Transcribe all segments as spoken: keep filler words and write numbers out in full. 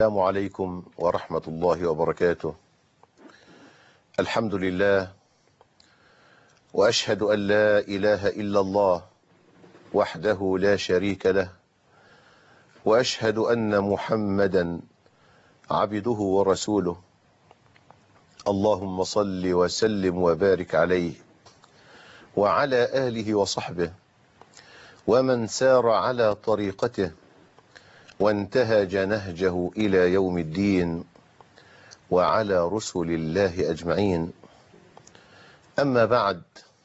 السلام عليكم ورحمة الله وبركاته. الحمد لله، وأشهد أن لا إله إلا الله وحده لا شريك له، وأشهد أن محمدا عبده ورسوله. اللهم صل وسلم وبارك عليه وعلى آله وصحبه ومن سار على طريقته وانتهج نهجه إلى يوم الدين، وعلى رسل الله أجمعين. أما بعد،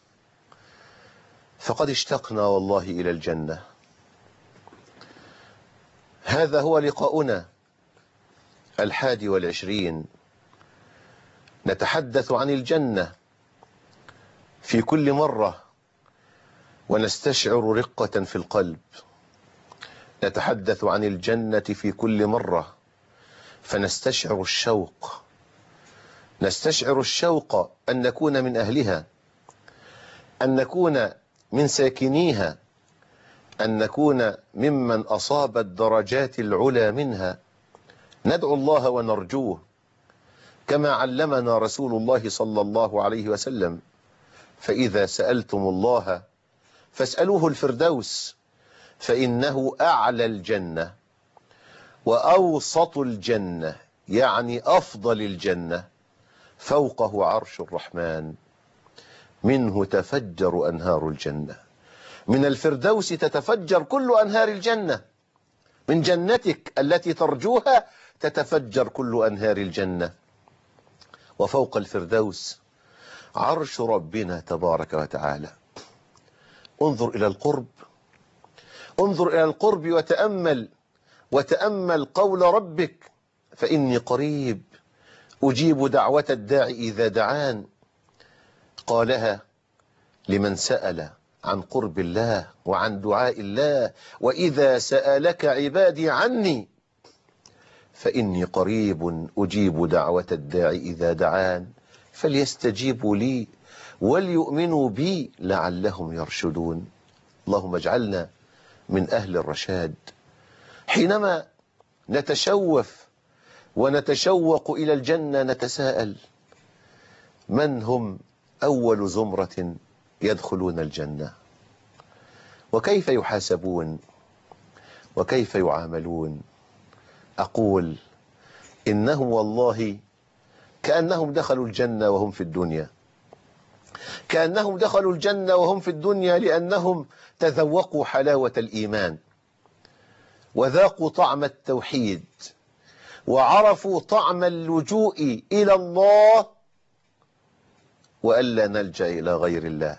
فقد اشتقنا والله إلى الجنة. هذا هو لقاؤنا الحادي والعشرين، نتحدث عن الجنة في كل مرة ونستشعر رقة في القلب. نتحدث عن الجنة في كل مرة فنستشعر الشوق، نستشعر الشوق أن نكون من أهلها، أن نكون من ساكنيها، أن نكون ممن أصاب الدرجات العلى منها. ندعو الله ونرجوه كما علمنا رسول الله صلى الله عليه وسلم: فإذا سألتم الله فاسألوه الفردوس، فإنه أعلى الجنة وأوسط الجنة، يعني أفضل الجنة، فوقه عرش الرحمن، منه تفجر أنهار الجنة. من الفردوس تتفجر كل أنهار الجنة، من جنتك التي ترجوها تتفجر كل أنهار الجنة. وفوق الفردوس عرش ربنا تبارك وتعالى. انظر إلى القرب، انظر إلى القرب وتأمل وتأمل قول ربك: فإني قريب أجيب دعوة الداعي إذا دعان. قالها لمن سأل عن قرب الله وعن دعاء الله: وإذا سألك عبادي عني فإني قريب أجيب دعوة الداعي إذا دعان، فليستجيبوا لي وليؤمنوا بي لعلهم يرشدون. اللهم اجعلنا من أهل الرشاد. حينما نتشوف ونتشوق إلى الجنة نتساءل: من هم أول زمرة يدخلون الجنة؟ وكيف يحاسبون؟ وكيف يعاملون؟ أقول إنهم والله كأنهم دخلوا الجنة وهم في الدنيا، كأنهم دخلوا الجنة وهم في الدنيا لأنهم تذوقوا حلاوة الإيمان، وذاقوا طعم التوحيد، وعرفوا طعم اللجوء إلى الله، وألا نلجأ إلى غير الله.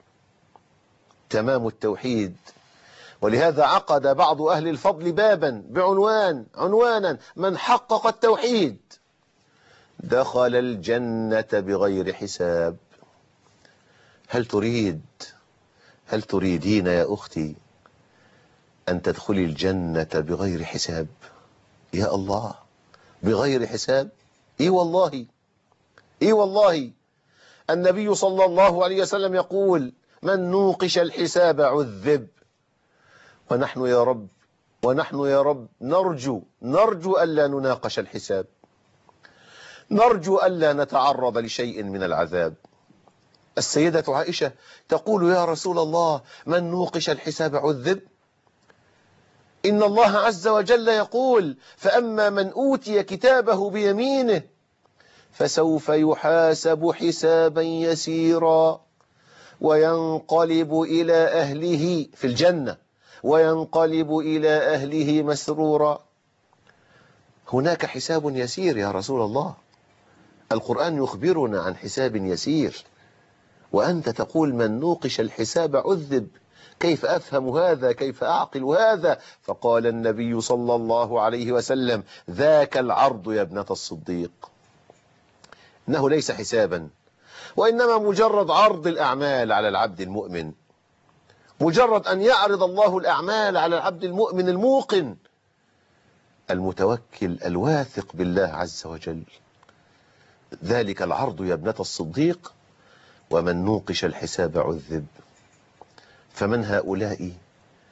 تمام التوحيد. ولهذا عقد بعض أهل الفضل بابا بعنوان عنوانا: من حقق التوحيد دخل الجنة بغير حساب. هل تريد هل تريدين يا أختي أن تدخلي الجنة بغير حساب؟ يا الله، بغير حساب؟ إي والله، إي والله. النبي صلى الله عليه وسلم يقول: من نوقش الحساب عذب. ونحن يا رب ونحن يا رب نرجو نرجو ألا نناقش الحساب، نرجو ألا نتعرض لشيء من العذاب. السيدة عائشة تقول: يا رسول الله، من نوقش الحساب عذب؟ إن الله عز وجل يقول: فأما من أوتي كتابه بيمينه فسوف يحاسب حسابا يسيرا وينقلب إلى أهله في الجنة وينقلب إلى أهله مسرورا. هناك حساب يسير يا رسول الله، القرآن يخبرنا عن حساب يسير، وأنت تقول من نوقش الحساب عذب. كيف أفهم هذا؟ كيف أعقل هذا؟ فقال النبي صلى الله عليه وسلم: ذاك العرض يا ابنة الصديق. إنه ليس حسابا، وإنما مجرد عرض الأعمال على العبد المؤمن، مجرد أن يعرض الله الأعمال على العبد المؤمن الموقن المتوكل الواثق بالله عز وجل. ذلك العرض يا ابنة الصديق، ومن نوقش الحساب عذب. فمن هؤلاء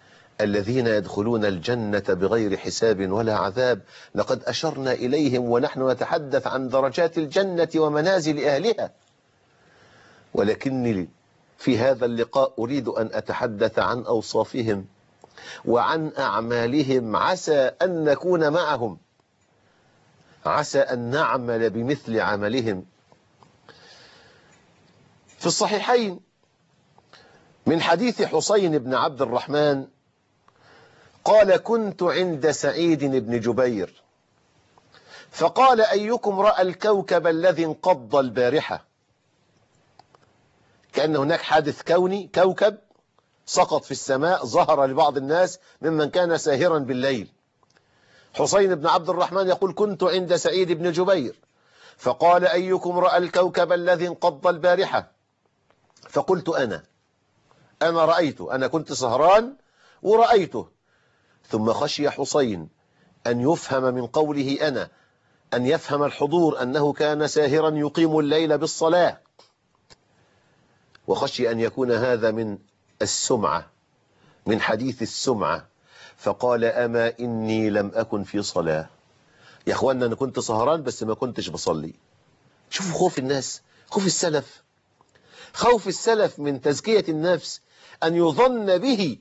الذين يدخلون الجنة بغير حساب ولا عذاب. لقد أشرنا إليهم ونحن نتحدث عن درجات الجنة ومنازل أهلها، ولكني في هذا اللقاء أريد أن أتحدث عن أوصافهم وعن أعمالهم، عسى أن نكون معهم، عسى أن نعمل بمثل عملهم. في الصحيحين من حديث حسين بن عبد الرحمن قال: كنت عند سعيد بن جبير فقال: أيكم رأى الكوكب الذي انقض البارحة؟ كأن هناك حادث كوني، كوكب سقط في السماء ظهر لبعض الناس ممن كان ساهرا بالليل. حسين بن عبد الرحمن يقول: كنت عند سعيد بن جبير فقال: أيكم رأى الكوكب الذي انقض البارحة؟ فقلت: أنا أنا رأيته، أنا كنت سهران ورأيته. ثم خشي حسين أن يفهم من قوله أنا، أن يفهم الحضور أنه كان ساهرا يقيم الليل بالصلاة، وخشي أن يكون هذا من السمعة، من حديث السمعة، فقال: أما إني لم أكن في صلاة. يا أخوانا أنا كنت سهران بس ما كنتش بصلي. شوفوا خوف الناس، خوف السلف، خوف السلف من تزكية النفس، أن يظن به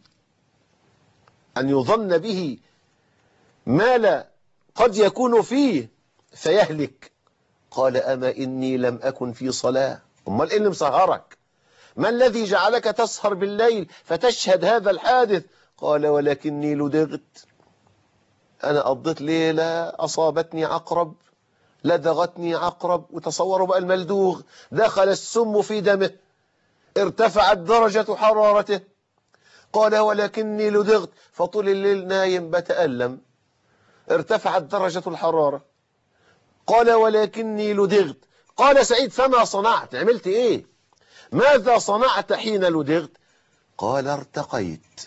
أن يظن به ما لا قد يكون فيه فيهلك. قال: أما إني لم أكن في صلاة. أمال إيه اللي مسهرك؟ ما الذي جعلك تسهر بالليل فتشهد هذا الحادث؟ قال: ولكني لدغت، أنا قضيت ليلة أصابتني عقرب، لدغتني عقرب. وتصوروا بقى الملدوغ، دخل السم في دمه، ارتفعت درجة حرارته. قال: ولكني لدغت، فطول الليل نايم بتألم، ارتفعت درجة الحرارة. قال: ولكني لدغت. قال سعيد: فما صنعت؟ عملت ايه؟ ماذا صنعت حين لدغت؟ قال: ارتقيت.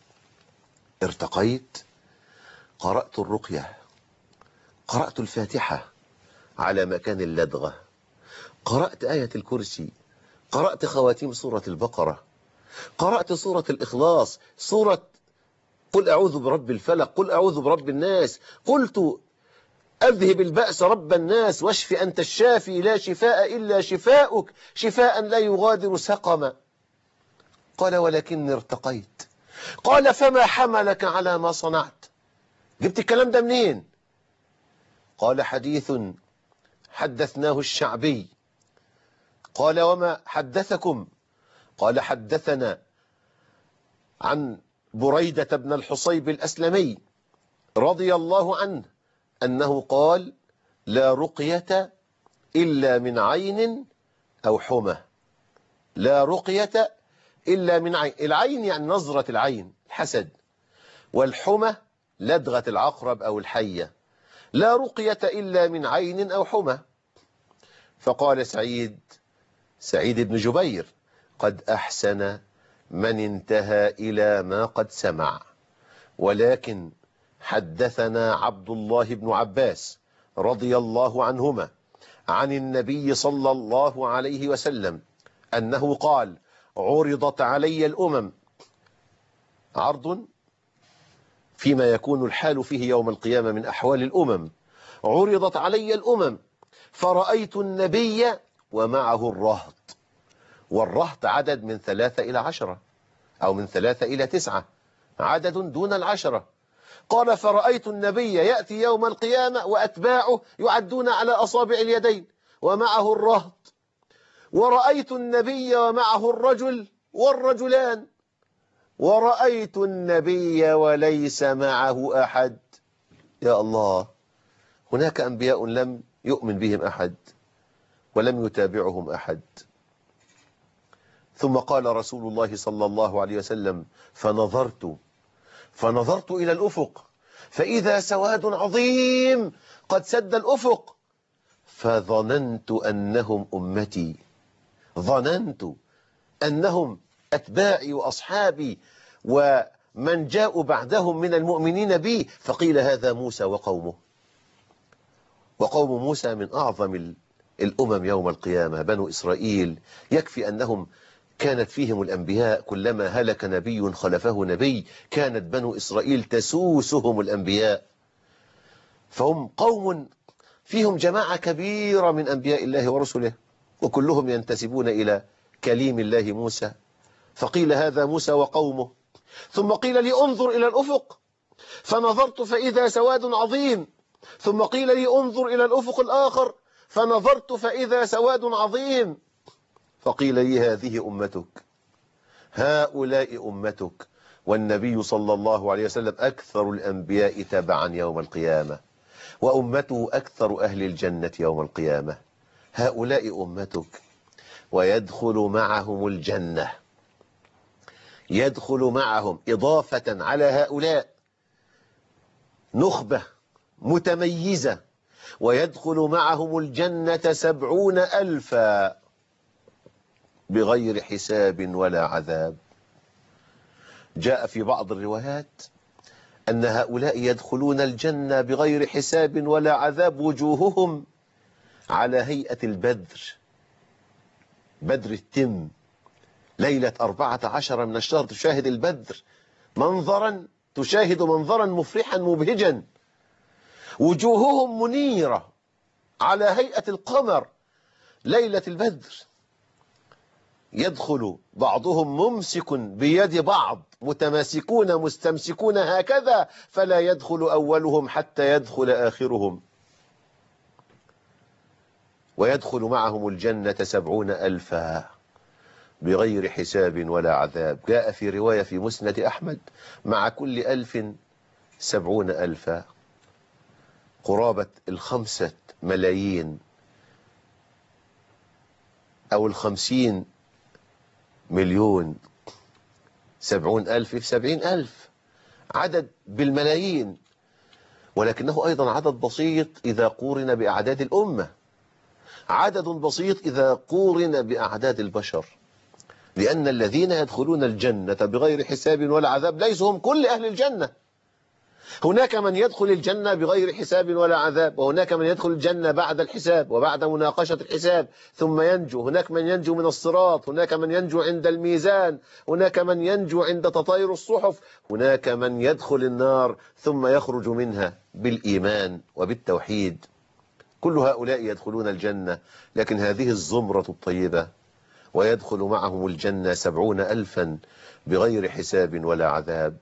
ارتقيت، قرأت الرقية، قرأت الفاتحة على مكان اللدغة، قرأت آية الكرسي، قرأت خواتيم سورة البقرة، قرأت سورة الإخلاص، سورة قل أعوذ برب الفلق، قل أعوذ برب الناس، قلت أذهب البأس رب الناس واشف أنت الشافي لا شفاء إلا شفاؤك شفاء لا يغادر سقما. قال: ولكني ارتقيت. قال: فما حملك على ما صنعت؟ جبت الكلام ده منين؟ قال: حديث حدثناه الشعبي. قال: وما حدثكم؟ قال: حدثنا عن بريدة بن الحصيب الأسلمي رضي الله عنه أنه قال: لا رقية إلا من عين أو حمى. لا رقية إلا من عين. العين يعني نظرة العين، الحسد، والحمى لدغة العقرب أو الحية. لا رقية إلا من عين أو حمى. فقال سعيد سعيد بن جبير: قد أحسن من انتهى إلى ما قد سمع، ولكن حدثنا عبد الله بن عباس رضي الله عنهما عن النبي صلى الله عليه وسلم أنه قال: عرضت علي الأمم، عرض فيما يكون الحال فيه يوم القيامة من أحوال الأمم، عرضت علي الأمم فرأيت النبي ومعه الرهط. والرهط عدد من ثلاثة إلى عشرة أو من ثلاثة إلى تسعة، عدد دون العشرة. قال: فرأيت النبي يأتي يوم القيامة وأتباعه يعدون على أصابع اليدين ومعه الرهط، ورأيت النبي ومعه الرجل والرجلان، ورأيت النبي وليس معه أحد. يا الله، هناك أنبياء لم يؤمن بهم أحد ولم يتابعهم أحد. ثم قال رسول الله صلى الله عليه وسلم: فنظرت فنظرت إلى الأفق فإذا سواد عظيم قد سد الأفق، فظننت أنهم أمتي، ظننت أنهم أتباعي وأصحابي ومن جاءوا بعدهم من المؤمنين بي. فقيل: هذا موسى وقومه. وقوم موسى من أعظم الأمم يوم القيامة، بنو إسرائيل، يكفي أنهم كانت فيهم الأنبياء، كلما هلك نبي خلفه نبي، كانت بنو إسرائيل تسوسهم الأنبياء. فهم قوم فيهم جماعة كبيرة من أنبياء الله ورسله، وكلهم ينتسبون إلى كليم الله موسى. فقيل هذا موسى وقومه، ثم قيل لي انظر إلى الأفق فنظرت فإذا سواد عظيم، ثم قيل لي انظر إلى الأفق الآخر فنظرت فإذا سواد عظيم، فقيل لي هذه أمتك، هؤلاء أمتك، والنبي صلى الله عليه وسلم أكثر الأنبياء تبعا يوم القيامة، وأمته أكثر أهل الجنة يوم القيامة. هؤلاء أمتك، ويدخل معهم الجنة، يدخل معهم إضافة على هؤلاء نخبة متميزة، ويدخل معهم الجنة سبعون ألفا بغير حساب ولا عذاب. جاء في بعض الروايات أن هؤلاء يدخلون الجنة بغير حساب ولا عذاب، وجوههم على هيئة البدر، بدر التم، ليلة أربعة عشر من الشهر تشاهد البدر منظرا، تشاهد منظرا مفرحا مبهجا، وجوههم منيرة على هيئة القمر ليلة البدر. يدخل بعضهم ممسك بيد بعض، متماسكون مستمسكون هكذا، فلا يدخل أولهم حتى يدخل آخرهم، ويدخل معهم الجنة سبعون ألفا بغير حساب ولا عذاب. جاء في رواية في مسند أحمد مع كل ألف سبعون ألفا، قرابة الخمسة ملايين أو الخمسين مليون، سبعون ألف في سبعين ألف، عدد بالملايين، ولكنه أيضا عدد بسيط إذا قورن بأعداد الأمة، عدد بسيط إذا قورن بأعداد البشر، لأن الذين يدخلون الجنة بغير حساب ولا عذاب ليسوا هم كل أهل الجنة. هناك من يدخل الجنة بغير حساب ولا عذاب، وهناك من يدخل الجنة بعد الحساب وبعد مناقشة الحساب ثم ينجو، هناك من ينجو من الصراط، هناك من ينجو عند الميزان، هناك من ينجو عند تطاير الصحف، هناك من يدخل النار ثم يخرج منها بالإيمان وبالتوحيد. كل هؤلاء يدخلون الجنة، لكن هذه الزمرة الطيبة ويدخل معهم الجنة سبعون ألفا بغير حساب ولا عذاب.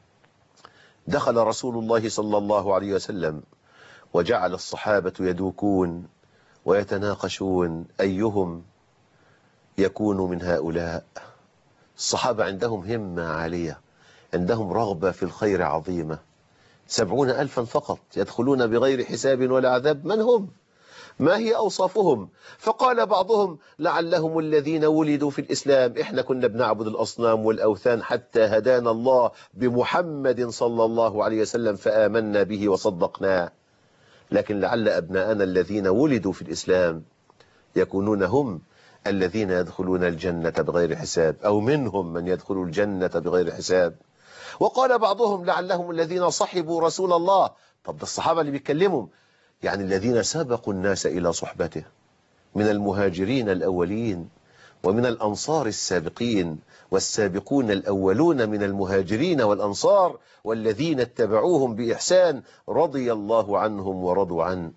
دخل رسول الله صلى الله عليه وسلم وجعل الصحابة يدوكون ويتناقشون أيهم يكون من هؤلاء. الصحابة عندهم همة عالية، عندهم رغبة في الخير عظيمة. سبعون ألفا فقط يدخلون بغير حساب ولا عذاب، من هم؟ ما هي أوصافهم؟ فقال بعضهم لعلهم الذين ولدوا في الإسلام، إحنا كنا بنعبد الأصنام والأوثان حتى هدانا الله بمحمد صلى الله عليه وسلم فآمنا به وصدقناه، لكن لعل أبناءنا الذين ولدوا في الإسلام يكونون هم الذين يدخلون الجنة بغير حساب، أو منهم من يدخل الجنة بغير حساب. وقال بعضهم لعلهم الذين صحبوا رسول الله. طب ده الصحابة اللي بيتكلموا، يعني الذين سبقوا الناس إلى صحبته من المهاجرين الأولين ومن الأنصار السابقين، والسابقون الأولون من المهاجرين والأنصار والذين اتبعوهم بإحسان رضي الله عنهم ورضوا عنه.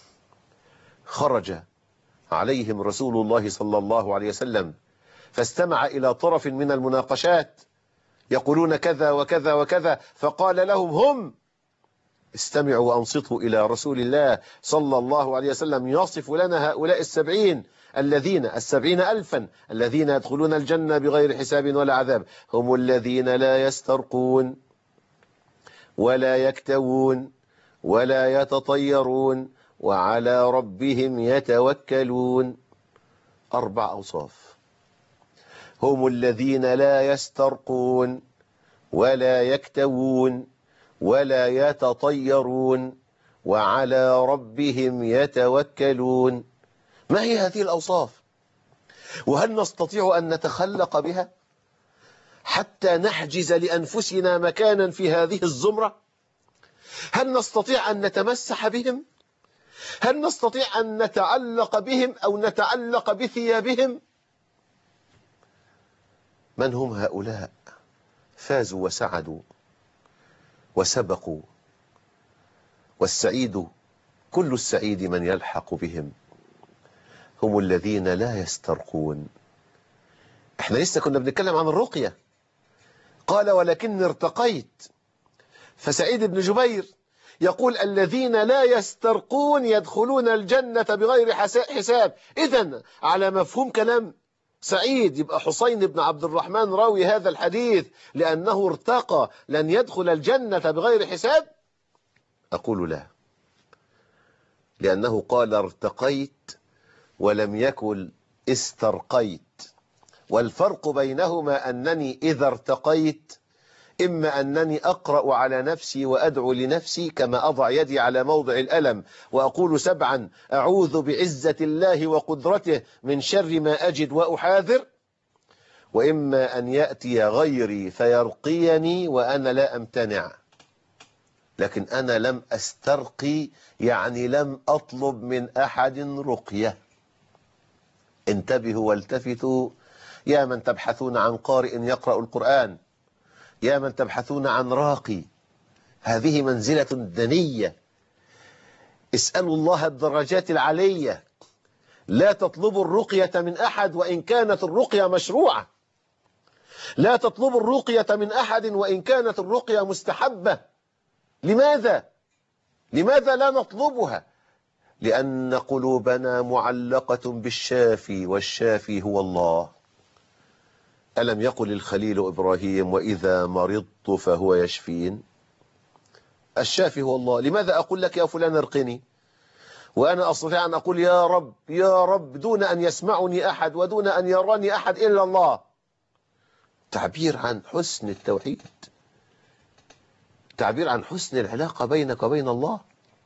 خرج عليهم رسول الله صلى الله عليه وسلم فاستمع إلى طرف من المناقشات يقولون كذا وكذا وكذا، فقال لهم هم استمعوا وأنصتوا إلى رسول الله صلى الله عليه وسلم يصف لنا هؤلاء السبعين الذين السبعين ألفا الذين يدخلون الجنة بغير حساب ولا عذاب. هم الذين لا يسترقون ولا يكتوون ولا يتطيرون وعلى ربهم يتوكلون. أربع أوصاف. هم الذين لا يسترقون ولا يكتوون ولا يتطيرون وعلى ربهم يتوكلون. ما هي هذه الأوصاف؟ وهل نستطيع أن نتخلق بها حتى نحجز لأنفسنا مكانا في هذه الزمرة؟ هل نستطيع أن نتمسح بهم؟ هل نستطيع أن نتعلق بهم أو نتعلق بثيابهم؟ من هم هؤلاء؟ فازوا وسعدوا وسبقوا، والسعيد كل السعيد من يلحق بهم، هم الذين لا يسترقون. احنا لسه كنا بنتكلم عن الرقية، قال ولكني ارتقيت. فسعيد بن جبير يقول الذين لا يسترقون يدخلون الجنة بغير حساب. إذن على مفهوم كلام سعيد يبقى حسين بن عبد الرحمن راوي هذا الحديث لأنه ارتقى لن يدخل الجنة بغير حساب؟ أقول لا، لأنه قال ارتقيت ولم يكن استرقيت، والفرق بينهما أنني إذا ارتقيت إما أنني أقرأ على نفسي وأدعو لنفسي كما أضع يدي على موضع الألم وأقول سبعا أعوذ بعزة الله وقدرته من شر ما أجد وأحاذر، وإما أن يأتي غيري فيرقيني وأنا لا أمتنع. لكن أنا لم أسترقي، يعني لم أطلب من أحد رقية. انتبهوا والتفتوا يا من تبحثون عن قارئ يقرأ القرآن، يا من تبحثون عن راقي، هذه منزلة دنية، اسألوا الله الدرجات العلية، لا تطلبوا الرقية من أحد وإن كانت الرقية مشروعة، لا تطلبوا الرقية من أحد وإن كانت الرقية مستحبة. لماذا؟ لماذا لا نطلبها؟ لأن قلوبنا معلقة بالشافي، والشافي هو الله. ألم يقل الخليل إبراهيم وإذا مرضت فهو يشفين؟ الشافي هو الله. لماذا أقول لك يا فلان ارقني وأنا أستطيع أن أقول يا رب يا رب دون أن يسمعني أحد ودون أن يراني أحد إلا الله؟ تعبير عن حسن التوحيد، تعبير عن حسن العلاقة بينك وبين الله.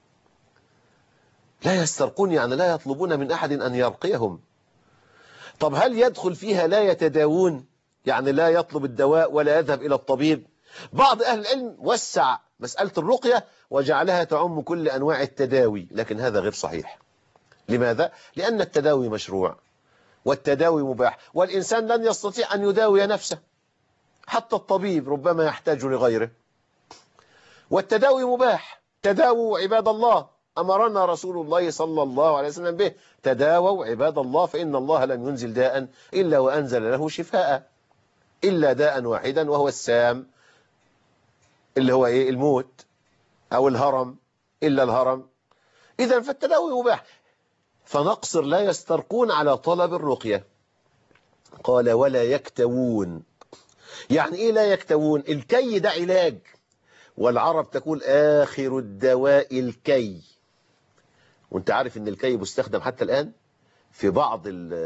لا يسترقون يعني لا يطلبون من أحد أن يرقيهم. طب هل يدخل فيها لا يتداوون، يعني لا يطلب الدواء ولا يذهب إلى الطبيب؟ بعض أهل العلم وسع مسألة الرقية وجعلها تعم كل أنواع التداوي، لكن هذا غير صحيح. لماذا؟ لأن التداوي مشروع والتداوي مباح، والإنسان لن يستطيع أن يداوي نفسه، حتى الطبيب ربما يحتاج لغيره، والتداوي مباح. تداووا عباد الله، أمرنا رسول الله صلى الله عليه وسلم به، تداووا عباد الله فإن الله لم ينزل داء إلا وأنزل له شفاء، إلا داء واحدا وهو السام، اللي هو إيه؟ الموت، أو الهرم، إلا الهرم. إذا فالتداوي مباح. فنقصر لا يسترقون على طلب الرقية. قال ولا يكتوون. يعني إيه لا يكتوون؟ الكي ده علاج، والعرب تقول آخر الدواء الكي، وانت عارف ان الكي مستخدم حتى الآن في بعض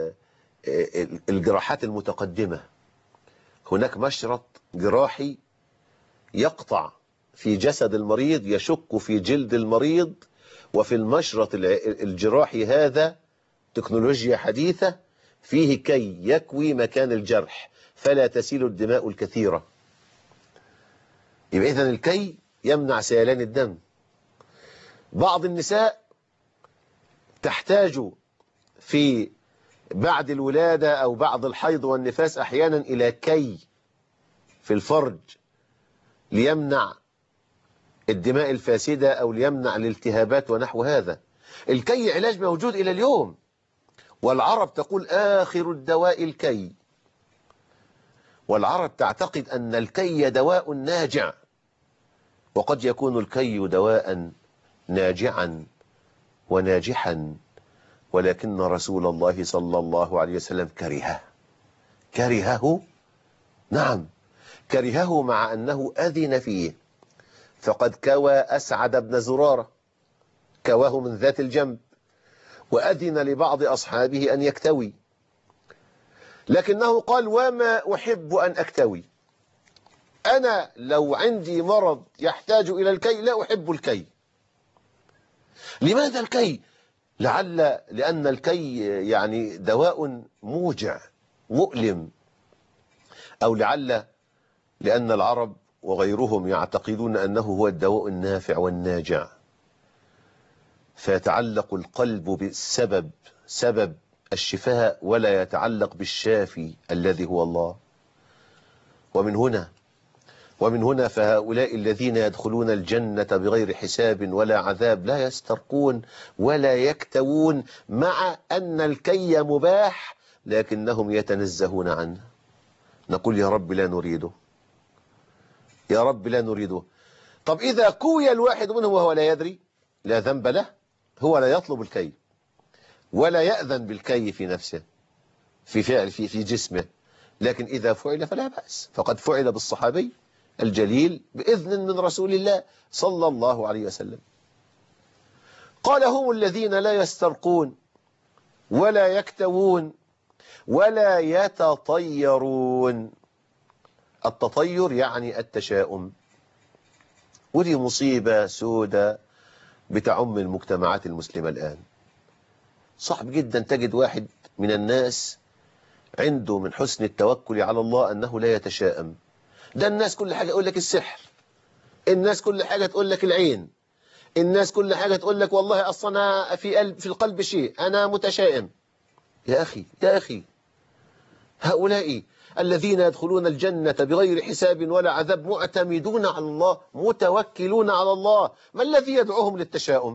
الجراحات المتقدمة. هناك مشرط جراحي يقطع في جسد المريض، يشك في جلد المريض، وفي المشرط الجراحي هذا تكنولوجيا حديثة فيه كي يكوي مكان الجرح فلا تسيل الدماء الكثيرة. يبقى إذن الكي يمنع سيلان الدم. بعض النساء تحتاج في بعد الولادة أو بعد الحيض والنفاس أحيانا إلى كي في الفرج ليمنع الدماء الفاسدة أو ليمنع الالتهابات ونحو هذا. الكي علاج موجود إلى اليوم، والعرب تقول آخر الدواء الكي، والعرب تعتقد أن الكي دواء ناجع، وقد يكون الكي دواء ناجعا وناجحا، ولكن رسول الله صلى الله عليه وسلم كرهه كرهه نعم كرهه مع أنه أذن فيه. فقد كوى أسعد بن زرارة، كواه من ذات الجنب، وأذن لبعض أصحابه أن يكتوي، لكنه قال وما أحب أن أكتوي، أنا لو عندي مرض يحتاج إلى الكي لا أحب الكي. لماذا الكي؟ لعل لأن الكي يعني دواء موجع مؤلم، أو لعل لأن العرب وغيرهم يعتقدون أنه هو الدواء النافع والناجع، فيتعلق القلب بالسبب، سبب الشفاء، ولا يتعلق بالشافي الذي هو الله. ومن هنا ومن هنا فهؤلاء الذين يدخلون الجنة بغير حساب ولا عذاب لا يسترقون ولا يكتوون، مع أن الكي مباح لكنهم يتنزهون عنه. نقول يا رب لا نريده، يا رب لا نريده. طب إذا كوي الواحد منهم وهو لا يدري لا ذنب له، هو لا يطلب الكي ولا يأذن بالكي في نفسه في فعل في في جسمه، لكن إذا فعل فلا بأس، فقد فعل بالصحابي الجليل بإذن من رسول الله صلى الله عليه وسلم. قال هم الذين لا يسترقون ولا يكتوون ولا يتطيرون. التطير يعني التشاؤم، ودي مصيبة سودة بتعم المجتمعات المسلمة الآن. صعب جدا تجد واحد من الناس عنده من حسن التوكل على الله أنه لا يتشائم. ده الناس كل حاجة يقول لك السحر، الناس كل حاجة تقول لك العين، الناس كل حاجة تقول لك والله أصلا في قلب في القلب شيء، أنا متشائم. يا أخي يا أخي، هؤلاء الذين يدخلون الجنة بغير حساب ولا عذاب معتمدون على الله، متوكلون على الله. ما الذي يدعوهم للتشاؤم؟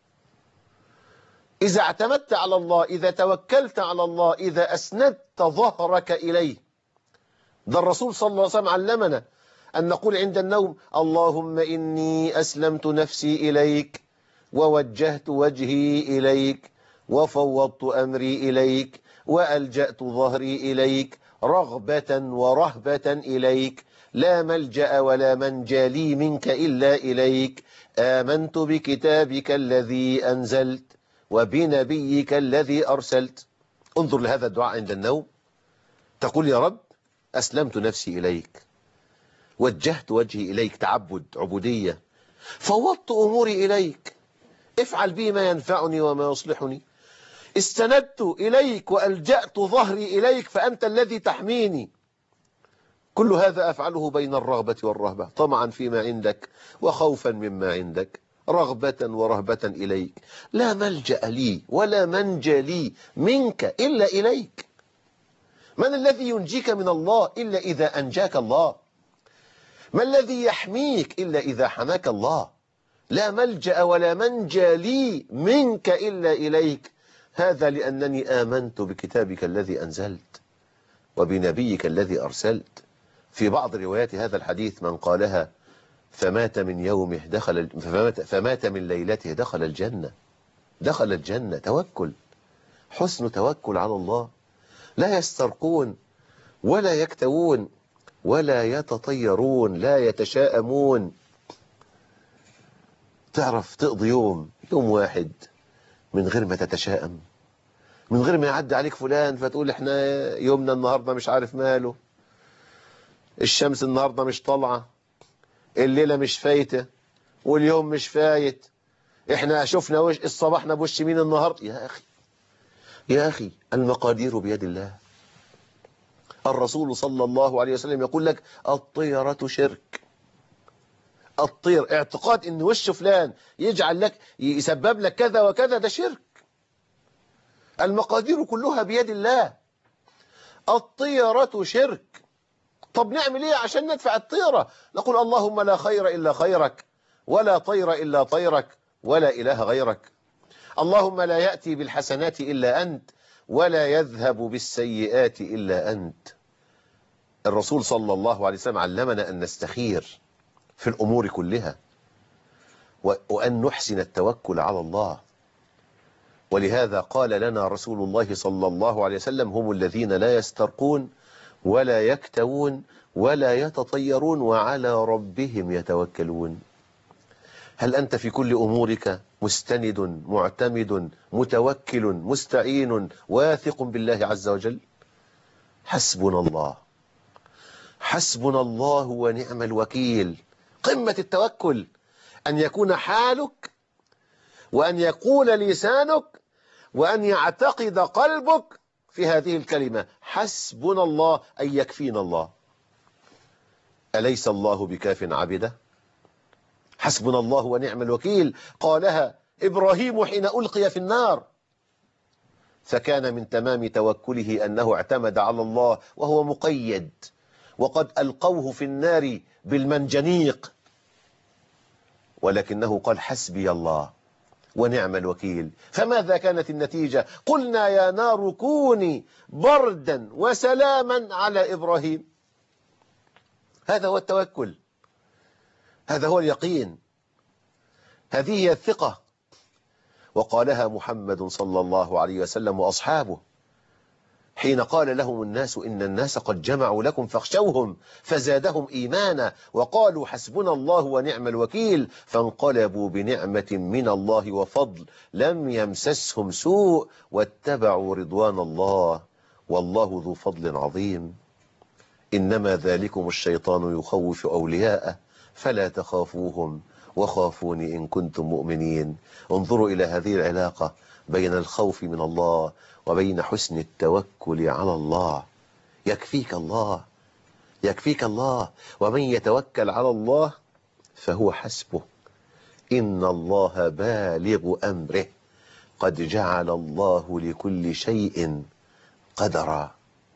إذا اعتمدت على الله، إذا توكلت على الله، إذا أسندت ظهرك إليه. ده الرسول صلى الله عليه وسلم علمنا أن نقول عند النوم اللهم إني أسلمت نفسي إليك ووجهت وجهي إليك وفوضت أمري إليك وألجأت ظهري إليك رغبة ورهبة إليك، لا ملجأ ولا منجى لي منك إلا إليك، آمنت بكتابك الذي أنزلت وبنبيك الذي أرسلت. انظر لهذا الدعاء عند النوم، تقول يا رب أسلمت نفسي إليك، وجهت وجهي إليك، تعبد عبودية، فوضت أموري إليك، افعل بي ما ينفعني وما يصلحني، استندت إليك وألجأت ظهري إليك فأنت الذي تحميني. كل هذا أفعله بين الرغبة والرهبة، طمعا فيما عندك وخوفا مما عندك، رغبة ورهبة إليك. لا ملجأ لي ولا منجى لي منك إلا إليك. من الذي ينجيك من الله إلا إذا أنجاك الله؟ ما الذي يحميك إلا إذا حماك الله؟ لا ملجأ ولا منجى لي منك إلا إليك. هذا لأنني آمنت بكتابك الذي أنزلت وبنبيك الذي أرسلت. في بعض روايات هذا الحديث من قالها فمات من يومه دخل فمات, فمات من ليلته دخل الجنة. دخل الجنة. توكل، حسن توكل على الله. لا يسترقون ولا يكتوون ولا يتطيرون، لا يتشاءمون. تعرف تقضي يوم يوم واحد من غير ما تتشائم، من غير ما يعدي عليك فلان فتقول احنا يومنا النهاردة مش عارف ماله، الشمس النهاردة مش طالعة، الليلة مش فايتة، واليوم مش فايت، احنا شفنا وش الصباحنا بوش مين النهاردة. يا أخي يا أخي، المقادير بيد الله. الرسول صلى الله عليه وسلم يقول لك الطيرة شرك. الطير، اعتقاد ان وش فلان يجعل لك يسبب لك كذا وكذا، ده شرك. المقادير كلها بيد الله. الطيرة شرك. طب نعمل ايه عشان ندفع الطيرة؟ نقول اللهم لا خير إلا خيرك، ولا طير إلا طيرك، ولا إله غيرك. اللهم لا يأتي بالحسنات إلا أنت، ولا يذهب بالسيئات إلا أنت. الرسول صلى الله عليه وسلم علمنا أن نستخير في الأمور كلها، وأن نحسن التوكل على الله. ولهذا قال لنا رسول الله صلى الله عليه وسلم هم الذين لا يسترقون ولا يكتوون ولا يتطيرون وعلى ربهم يتوكلون. هل أنت في كل أمورك مستند معتمد متوكل مستعين واثق بالله عز وجل؟ حسبنا الله، حسبنا الله ونعم الوكيل. قمة التوكل أن يكون حالك، وأن يقول لسانك، وأن يعتقد قلبك في هذه الكلمة حسبنا الله، أي يكفينا الله. أليس الله بكاف عبده؟ حسبنا الله ونعم الوكيل قالها إبراهيم حين ألقي في النار، فكان من تمام توكله أنه اعتمد على الله وهو مقيد وقد ألقوه في النار بالمنجنيق، ولكنه قال حسبي الله ونعم الوكيل. فماذا كانت النتيجة؟ قلنا يا نار كوني بردا وسلاما على إبراهيم. هذا هو التوكل، هذا هو اليقين، هذه هي الثقة. وقالها محمد صلى الله عليه وسلم وأصحابه حين قال لهم الناس إن الناس قد جمعوا لكم فاخشوهم فزادهم إيمانا وقالوا حسبنا الله ونعم الوكيل فانقلبوا بنعمة من الله وفضل لم يمسسهم سوء واتبعوا رضوان الله والله ذو فضل عظيم. إنما ذلكم الشيطان يخوف أولياءه فلا تخافوهم وخافوني إن كنتم مؤمنين. انظروا إلى هذه العلاقة بين الخوف من الله وبين حسن التوكل على الله. يكفيك الله، يكفيك الله، ومن يتوكل على الله فهو حسبه. إن الله بالغ أمره قد جعل الله لكل شيء قدرا.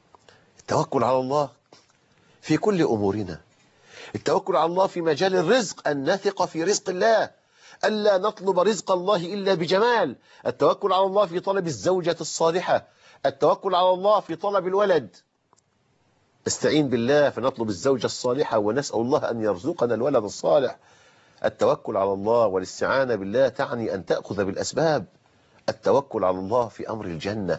التوكل على الله في كل أمورنا، التوكل على الله في مجال الرزق، أن نثق في رزق الله، ألا نطلب رزق الله إلا بجمال. التوكل على الله في طلب الزوجة الصالحة، التوكل على الله في طلب الولد، نستعين بالله فنطلب الزوجة الصالحة ونسأل الله أن يرزقنا الولد الصالح. التوكل على الله والاستعانة بالله تعني أن تأخذ بالأسباب. التوكل على الله في أمر الجنة،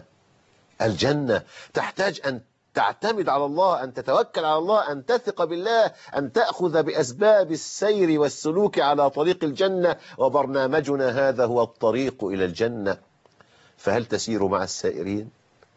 الجنة تحتاج أن تعتمد على الله، أن تتوكل على الله، أن تثق بالله، أن تأخذ بأسباب السير والسلوك على طريق الجنة، وبرنامجنا هذا هو الطريق إلى الجنة. فهل تسير مع السائرين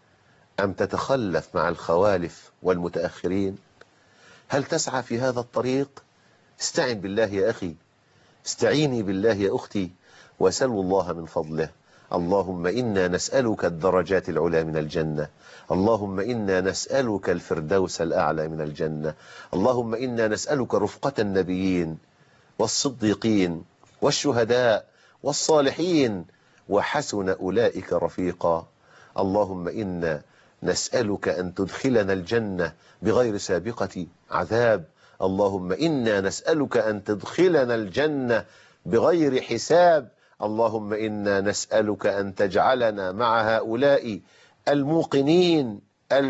أم تتخلف مع الخوالف والمتأخرين؟ هل تسعى في هذا الطريق؟ استعن بالله يا أخي، استعيني بالله يا أختي، وسلوا الله من فضله. اللهم إنا نسألك الدرجات العلى من الجنة، اللهم إنا نسألك الفردوس الأعلى من الجنة، اللهم إنا نسألك رفقة النبيين والصديقين والشهداء والصالحين وحسن أولئك رفيقا. اللهم إنا نسألك أن تدخلنا الجنة بغير سابقة عذاب، اللهم إنا نسألك أن تدخلنا الجنة بغير حساب، اللهم إنا نسألك أن تجعلنا مع هؤلاء الموقنين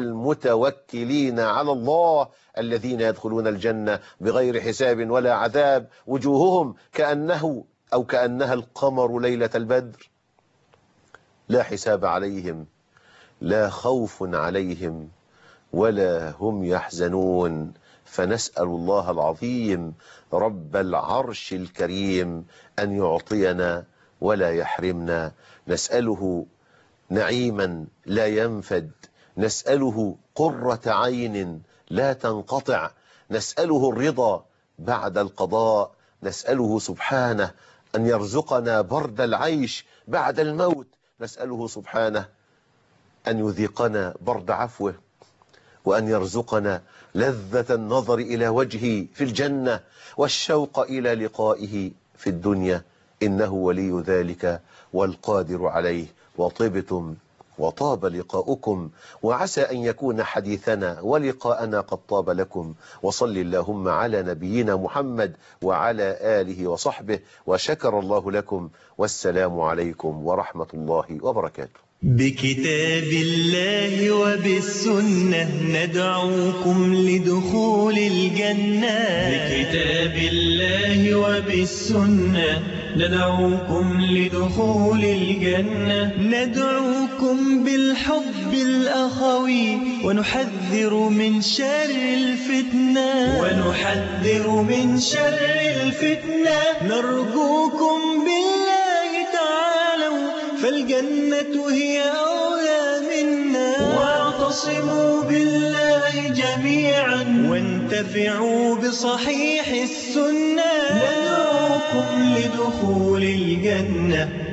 المتوكلين على الله الذين يدخلون الجنة بغير حساب ولا عذاب، وجوههم كأنه أو كأنها القمر ليلة البدر، لا حساب عليهم، لا خوف عليهم ولا هم يحزنون. فنسأل الله العظيم رب العرش الكريم أن يعطينا ولا يحرمنا، نسأله نعيما لا ينفد، نسأله قرة عين لا تنقطع، نسأله الرضا بعد القضاء، نسأله سبحانه أن يرزقنا برد العيش بعد الموت، نسأله سبحانه أن يذيقنا برد عفوه، وأن يرزقنا لذة النظر إلى وجهه في الجنة والشوق إلى لقائه في الدنيا، إنه ولي ذلك والقادر عليه. وطبتم وطاب لقاؤكم، وعسى أن يكون حديثنا ولقاءنا قد طاب لكم. وصل اللهم على نبينا محمد وعلى آله وصحبه، وشكر الله لكم، والسلام عليكم ورحمة الله وبركاته. بكتاب الله وبالسنة ندعوكم لدخول الجنة. بكتاب الله وبالسنة ندعوكم لدخول الجنة. ندعوكم بالحب الأخوي ونحذر من شر الفتنة. ونحذر من شر الفتنة. نرجوكم بالله تعالوا فالجنة هي أولى منا. واعتصموا بالله جميعا وانتفعوا بصحيح السنة. ندعوكم لدخول الجنة.